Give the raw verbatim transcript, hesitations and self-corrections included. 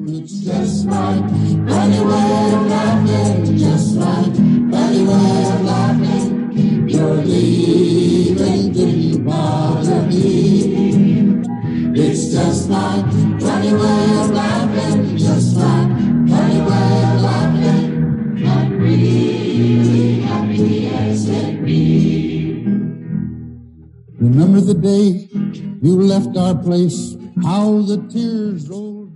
It's just my funny way of laughing, just my funny way of laughing. Your leaving didn't bother me. It's just my funny way of laughing, just my funny way of laughing. I'm really happy as can be. Remember the day you left our place, how the tears rolled